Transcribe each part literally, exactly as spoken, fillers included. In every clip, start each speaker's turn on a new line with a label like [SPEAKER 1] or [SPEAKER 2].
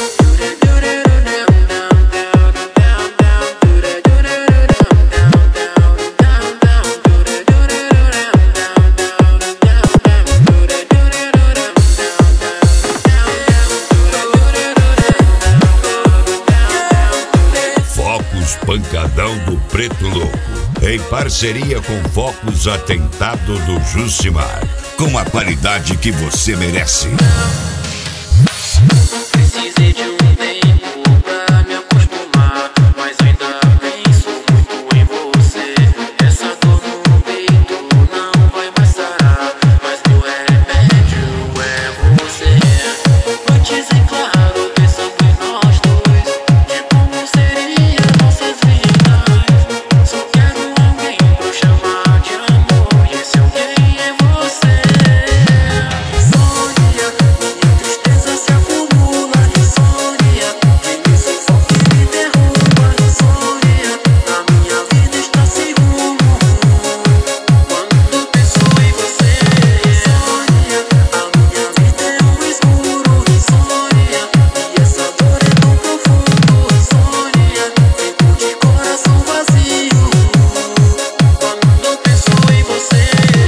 [SPEAKER 1] Pancadão do Preto Louco, em parceria com Focus Atentado do Jucimar, com a qualidade que você merece.
[SPEAKER 2] Precisei de um tempo pra me acostumar, mas ainda penso muito em você. Essa dor no peito não vai mais sarar, mas meu remédio é você. Antes, é claro, pensando em nós dois, de como seria nossas vidas. Só quero alguém pra eu chamar de amor, e esse alguém é você. Insônia, minha tristeza se acumula. Insônia, quem me sufoca e me derruba. Insônia, a minha vida está sem rumo quando penso em você. Insônia, a minha vida é um escuro. Insônia, e essa dor é tão profunda. Insônia, fico de coração vazio quando penso em você.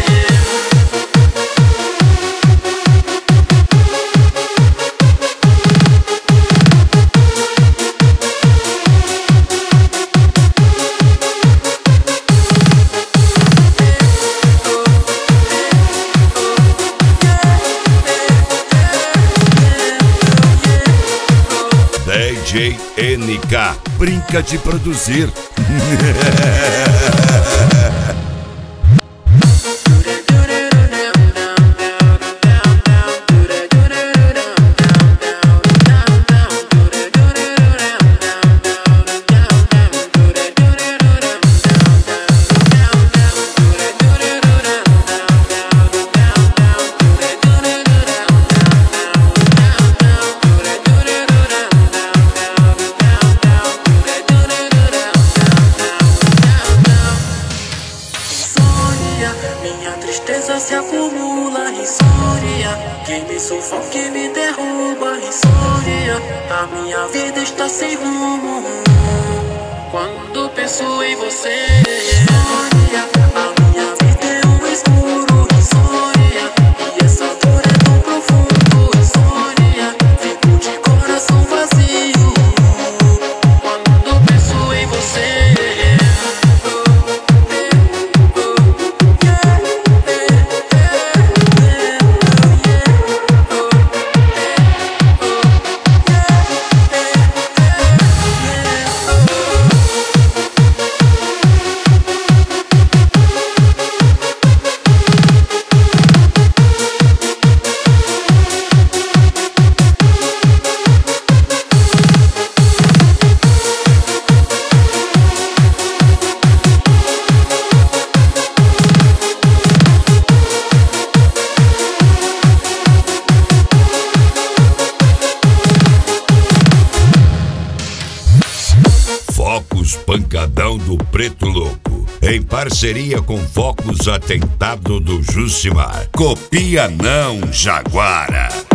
[SPEAKER 1] D J N K, brinca de produzir. Insônia, minha tristeza se acumula. Insônia, quem me sufoca e me derruba. Insônia, a minha vida está sem rumo quando penso em você. Insônia, a minha vida é um escuro. Insônia, e essa dor é tão profunda. Insônia, fico de coração vazio quando penso em você. Focus Pancadão do Preto Louco, em parceria com Focus Atentado do Jucimar. Copia não, Jaguara.